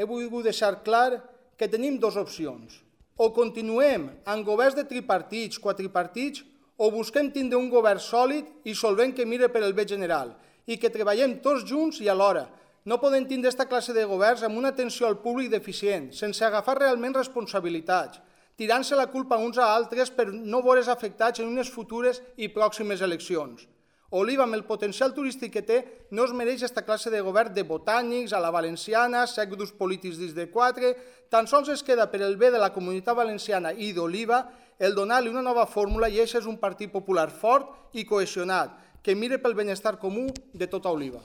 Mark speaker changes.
Speaker 1: he volgut deixar clar que tenim dues opcions. O continuem amb governs de tripartits, quadripartits, o busquem tindre un govern sòlid i solvent que mire per el bé general i que treballem tots junts i alhora. No podem tindre aquesta classe de governs amb una atenció al públic deficient, sense agafar realment responsabilitats, tirant-se la culpa uns a altres per no veure's afectats en unes futures i pròximes eleccions. Oliva, amb el potencial turístic que té, no es mereix aquesta classe de govern de botànics, a la valenciana, 7 grups polítics dins de 4, tan sols es queda per el bé de la comunitat valenciana i d'Oliva el donar-li una nova fórmula i això és un partit popular fort i cohesionat, que mire pel benestar comú de tota Oliva.